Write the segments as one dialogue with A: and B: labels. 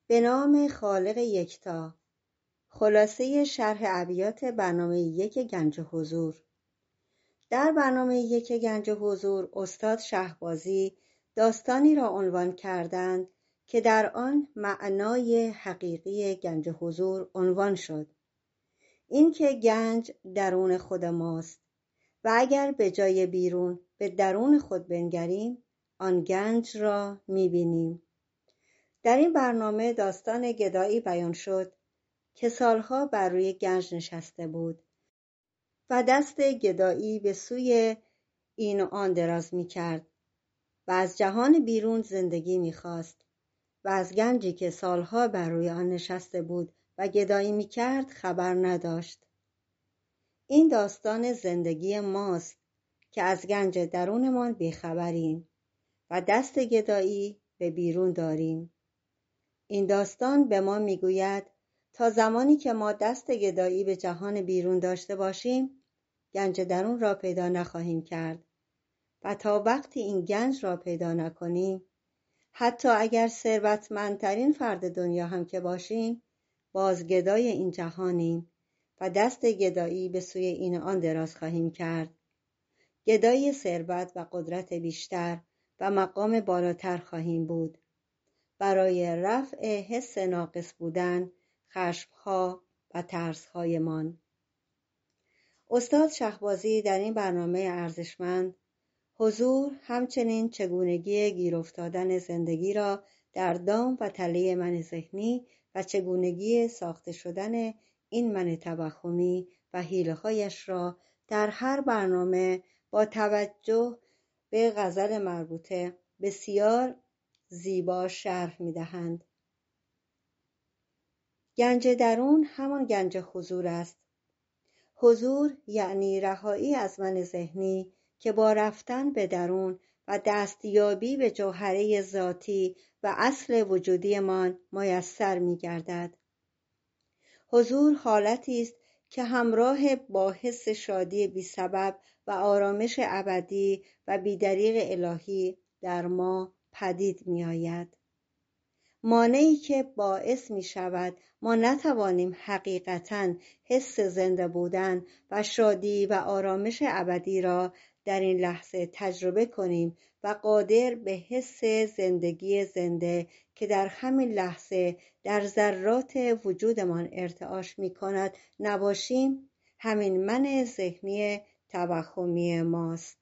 A: به نام خالق یکتا. خلاصه شرح ابیات برنامه 1 گنج حضور. در برنامه 1 گنج حضور استاد شهبازی داستانی را عنوان کردند که در آن معنای حقیقی گنج حضور عنوان شد. این که گنج درون خود ماست و اگر به جای بیرون به درون خود بنگریم آن گنج را می‌بینیم. در این برنامه داستان گدایی بیان شد که سالها بر روی گنج نشسته بود و دست گدایی به سوی این و آن دراز می‌کرد و از جهان بیرون زندگی می‌خواست و از گنجی که سالها بر روی آن نشسته بود و گدایی می‌کرد خبر نداشت. این داستان زندگی ماست که از گنج درونمان بیخبریم و دست گدایی به بیرون داریم. این داستان به ما میگوید تا زمانی که ما دست گدایی به جهان بیرون داشته باشیم گنج درون را پیدا نخواهیم کرد و تا وقتی این گنج را پیدا نکنیم حتی اگر ثروتمندترین فرد دنیا هم که باشیم باز گدای این جهانیم و دست گدایی به سوی این آن دراز خواهیم کرد. گدای ثروت و قدرت بیشتر و مقام بالاتر خواهیم بود برای رفع حس ناقص بودن، خشم‌ها و ترس‌هایمان. استاد شهبازی در این برنامه ارزشمند حضور همچنین چگونگی گیر افتادن زندگی را در دام و تله من ذهنی و چگونگی ساخته شدن این من توهمی و حیله‌هایش را در هر برنامه با توجه به غزل مربوطه بسیار زیبا شرح می‌دهند. گنج درون همان گنج حضور است. حضور یعنی رهایی از من ذهنی که با رفتن به درون و دستیابی به جوهره ذاتی و اصل وجودیمان میسر می‌گردد. حضور حالتی است که همراه با حس شادی بی سبب و آرامش ابدی و بی‌دریغ الهی در ما پدید می آید. مانعی که باعث می شود ما نتوانیم حقیقتاً حس زنده بودن و شادی و آرامش ابدی را در این لحظه تجربه کنیم و قادر به حس زندگی زنده که در همین لحظه در ذرات وجودمان ارتعاش می کند نباشیم، همین من ذهنی توهمی ماست.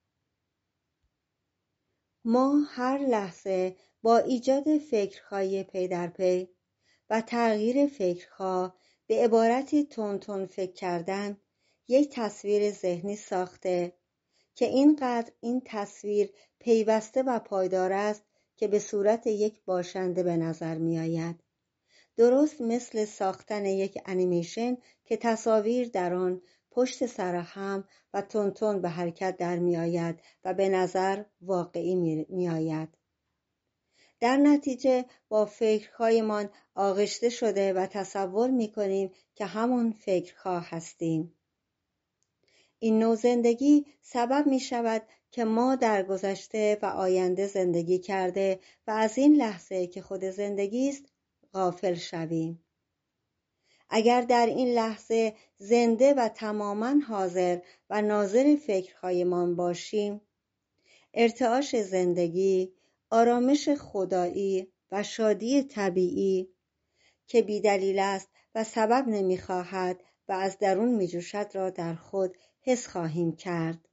A: ما هر لحظه با ایجاد فکرهای پی در پی و تغییر فکرها به عبارتی تون فکر کردن یک تصویر ذهنی ساخته که اینقدر این تصویر پیوسته و پایدار است که به صورت یک باشنده به نظر می آید. درست مثل ساختن یک انیمیشن که تصاویر در آن پشت سر هم و تون به حرکت در می آید و به نظر واقعی می آید. در نتیجه با فکرهایمان آغشته شده و تصور می کنیم که همان فکرها هستیم. این نوع زندگی سبب می شود که ما در گذشته و آینده زندگی کرده و از این لحظه که خود زندگی است غافل شویم. اگر در این لحظه زنده و تماماً حاضر و ناظر فکرهایمان باشیم، ارتعاش زندگی، آرامش خدایی و شادی طبیعی که بی‌دلیل است و سبب نمی‌خواهد و از درون می‌جوشد را در خود حس خواهیم کرد.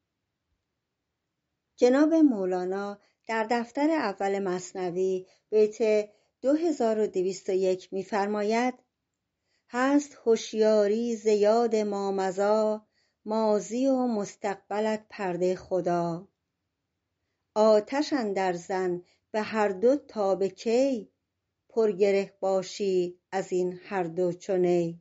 A: جناب مولانا در دفتر اول مثنوی بیت 2201 می‌فرماید: هست هوشیاری ز یاد مامضی، ماضی و مستقبلت پرده خدا. آتش اندر زن به هر دو تا به کی، پرگره باشی از این هر دو چو نی.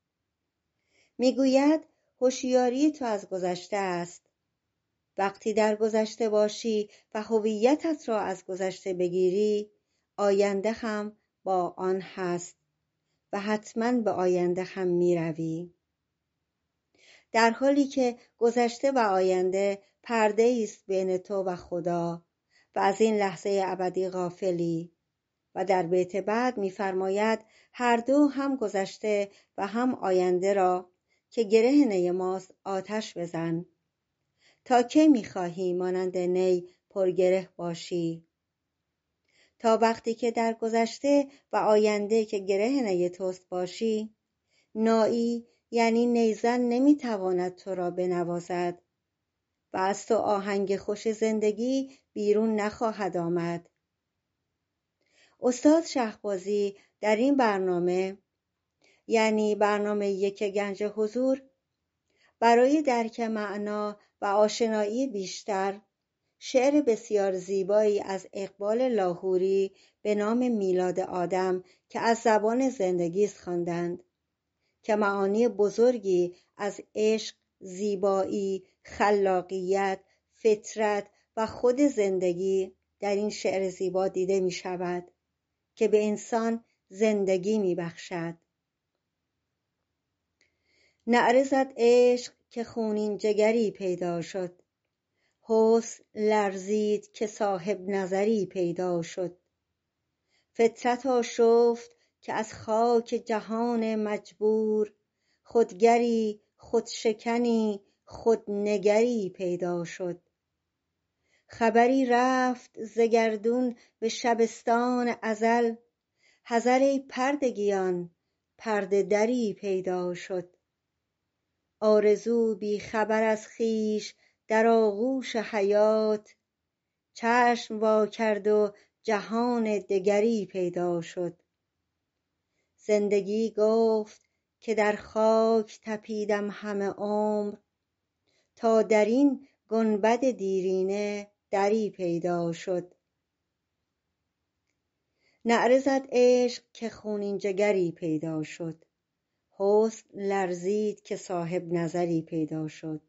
A: میگوید هوشیاری تو از گذشته است. وقتی در گذشته باشی و هویتت را از گذشته بگیری، آینده هم با آن هست و حتما به آینده هم می روی. در حالی که گذشته و آینده پرده است بین تو و خدا و از این لحظه ابدی غافلی و در بیت بعد می‌فرماید هر دو هم گذشته و هم آینده را که گره نی ماست آتش بزن. تا کی می‌خواهی مانند نی پرگره باشی؟ تا وقتی که در گذشته و آینده که گره نی توست باشی، نایی یعنی نیزن نمیتواند تو را بنوازد و از تو آهنگ خوش زندگی بیرون نخواهد آمد. استاد شهبازی در این برنامه، یعنی برنامه 1 گنج حضور، برای درک معنا و آشنایی بیشتر شعر بسیار زیبایی از اقبال لاهوری به نام میلاد آدم که از زبان زندگی است خواندند که معانی بزرگی از عشق، زیبایی، خلاقیت، فطرت و خود زندگی در این شعر زیبا دیده می شود که به انسان زندگی می بخشد. نعره زد عشق که خونین جگری پیدا شد، حسن لرزید که صاحب نظری پیدا شد. فطرت آشفت که از خاک جهان مجبور، خودگری خودشکنی خودنگری پیدا شد. خبری رفت ز گردون به شبستان ازل، حذر ای پردگیان پرده دری پیدا شد. آرزو بی خبر از خویش در آغوش حیات، چشم وا کرد و جهان دگری پیدا شد. زندگی گفت که در خاک تپیدم همه عمر، تا در این گنبد دیرینه دری پیدا شد. نعره زد عشق که خونین جگری پیدا شد، حسن لرزید که صاحب نظری پیدا شد.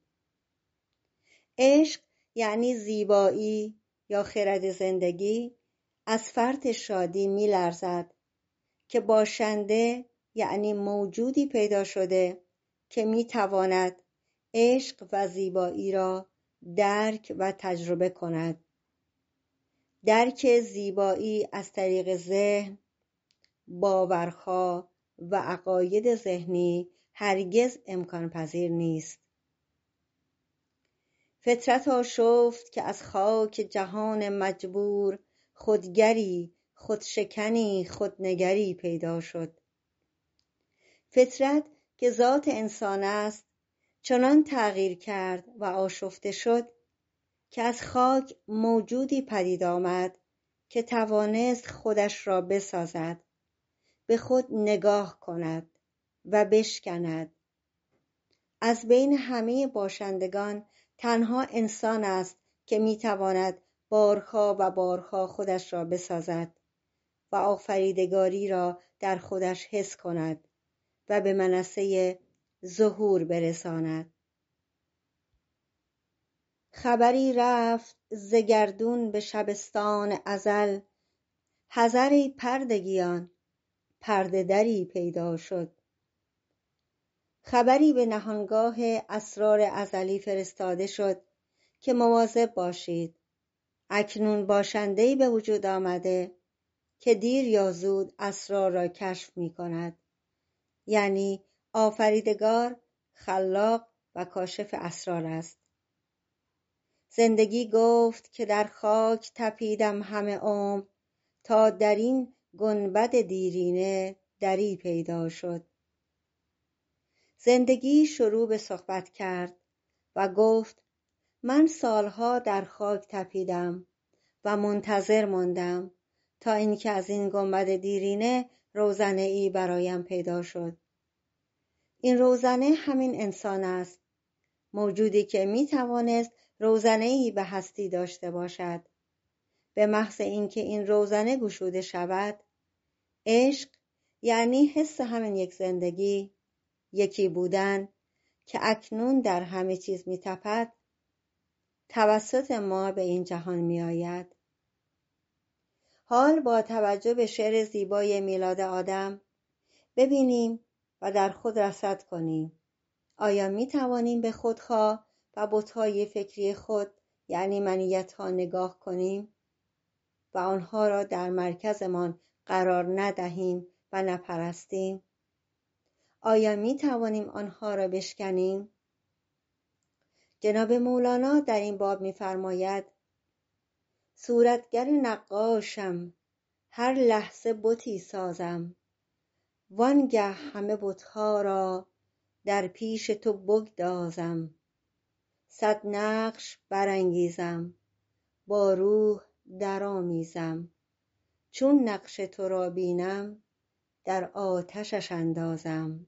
A: عشق یعنی زیبایی یا خرد زندگی از فرط شادی می لرزد که باشنده یعنی موجودی پیدا شده که می تواند عشق و زیبایی را درک و تجربه کند. درک زیبایی از طریق ذهن، باورها و عقاید ذهنی هرگز امکان پذیر نیست. فطرت آشفت که از خاک جهان مجبور، خودگری خودشکنی خودنگری پیدا شد. فطرت که ذات انسان است چنان تغییر کرد و آشفته شد که از خاک موجودی پدید آمد که توانست خودش را بسازد، به خود نگاه کند و بشکند. از بین همه باشندگان تنها انسان است که میتواند بارها و بارها خودش را بسازد و آفریدگاری را در خودش حس کند و به منصه ظهور برساند. خبری رفت ز گردون به شبستان ازل، حذر ای پردگیان پرده دری پیدا شد. خبری به نهانگاه اسرار ازلی فرستاده شد که مواظب باشید، اکنون باشنده‌ای به وجود آمده که دیر یا زود اسرار را کشف می کند، یعنی آفریدگار، خلاق و کاشف اسرار است. زندگی گفت که در خاک تپیدم همه عمر، تا در این گنبد دیرینه دری پیدا شد. زندگی شروع به صحبت کرد و گفت من سالها در خاک تپیدم و منتظر ماندم تا اینکه از این گنبد دیرینه روزنه‌ای برایم پیدا شد. این روزنه همین انسان است، موجودی که می توانست روزنه‌ای به هستی داشته باشد. به محض اینکه این روزنه گشوده شود، عشق یعنی حس همین یک زندگی، یکی بودن که اکنون در همه چیز می تپد، توسط ما به این جهان می آید. حال با توجه به شعر زیبای میلاد آدم ببینیم و در خود رصد کنیم. آیا می توانیم به خودخواه و بت‌های فکری خود یعنی منیت‌ها نگاه کنیم و آنها را در مرکزمان قرار ندهیم و نپرستیم؟ آیا می توانیم آنها را بشکنیم؟ جناب مولانا در این باب می‌فرماید: صورتگر نقاشم، هر لحظه بتی سازم، وانگه همه بت‌ها را در پیش تو بگدازم. صد نقش برانگیزم، با روح درآمیزم، چون نقش تو را بینم در آتشش اندازم.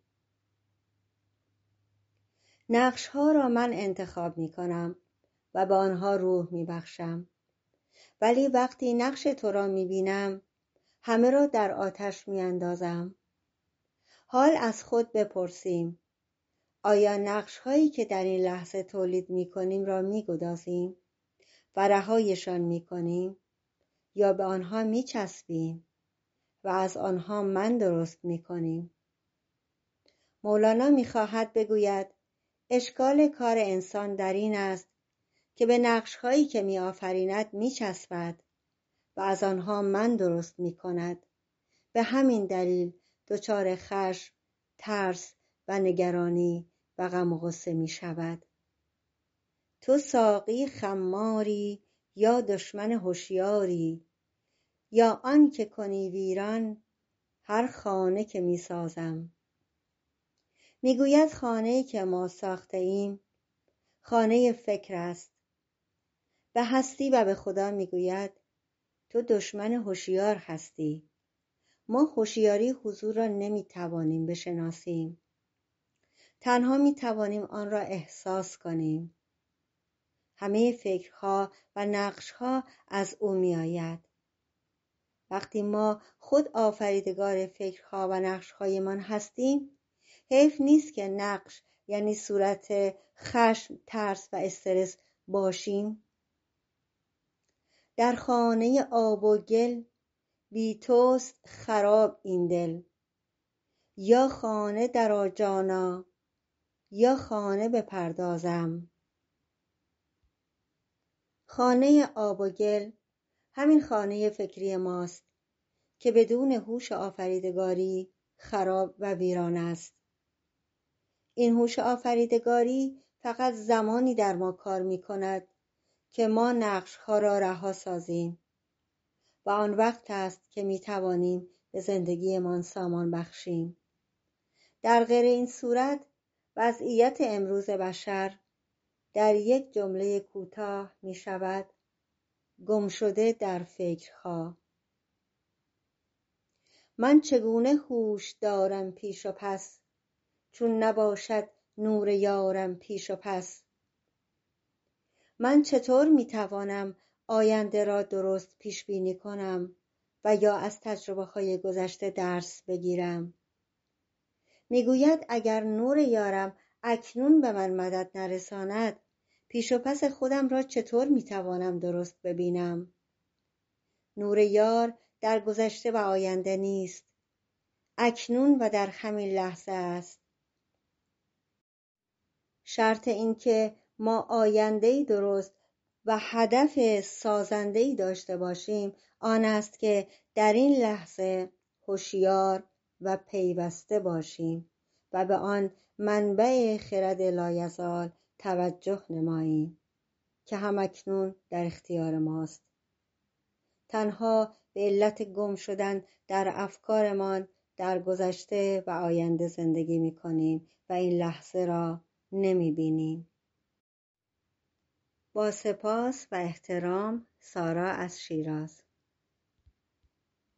A: نقش‌ها را من انتخاب می‌کنم و به آنها روح می‌بخشم، ولی وقتی نقش تو را می‌بینم همه را در آتش می‌اندازم. حال از خود بپرسیم: آیا نقش‌هایی که در این لحظه تولید می‌کنیم را می‌گدازیم و رهایشان می‌کنیم، یا به آنها می‌چسبیم و از آنها من درست می‌کنیم؟ مولانا می‌خواهد بگوید اشکال کار انسان در این است که به نقش‌هایی که می‌آفریند می‌چسبد و از آنها من درست می‌کند. به همین دلیل دچار خشم، ترس و نگرانی و غم و غصه می‌شود. تو ساقی خماری یا دشمن هوشیاری، یا آن که کنی ویران هر خانه که می‌سازم. میگوید خانه‌ای که ما ساخته ایم خانه فکر است. به هستی و به خدا میگوید تو دشمن هوشیار هستی. ما هوشیاری حضور را نمیتوانیم بشناسیم، تنها میتوانیم آن را احساس کنیم. همه فکرها و نقشها از او میآید. وقتی ما خود آفریدگار فکرها و نقشهایمان هستیم، حیف نیست که نقش یعنی صورت خشم، ترس و استرس باشیم. در خانه آب و گل بی توست خراب این دل، یا خانه درآ جانا یا خانه بپردازم. خانه آب و گل همین خانه فکری ماست که بدون هوش آفریدگاری خراب و ویران است. این هوش آفریدگاری فقط زمانی در ما کار می کند که ما نقش‌ها را رها سازیم و آن وقت است که می توانیم به زندگیمان سامان بخشیم. در غیر این صورت وضعیت امروز بشر در یک جمله کوتاه می شود: گم شده در فکرها. من چگونه هوش دارم پیش و پس، چون نباشد نور یارم پیش و پس. من چطور می توانم آینده را درست پیش بینی کنم و یا از تجربه های گذشته درس بگیرم؟ میگوید اگر نور یارم اکنون به من مدد نرساند، پیش و پس خودم را چطور می توانم درست ببینم؟ نور یار در گذشته و آینده نیست، اکنون و در همین لحظه است. شرط این که ما آینده‌ای درست و هدف سازنده‌ای داشته باشیم آن است که در این لحظه هوشیار و پیوسته باشیم و به آن منبع خرد لایزال توجه نماییم که همکنون در اختیار ماست. تنها به علت گم شدن در افکارمان در گذشته و آینده زندگی می‌کنیم و این لحظه را نمی‌بینیم. با سپاس و احترام، سارا از شیراز.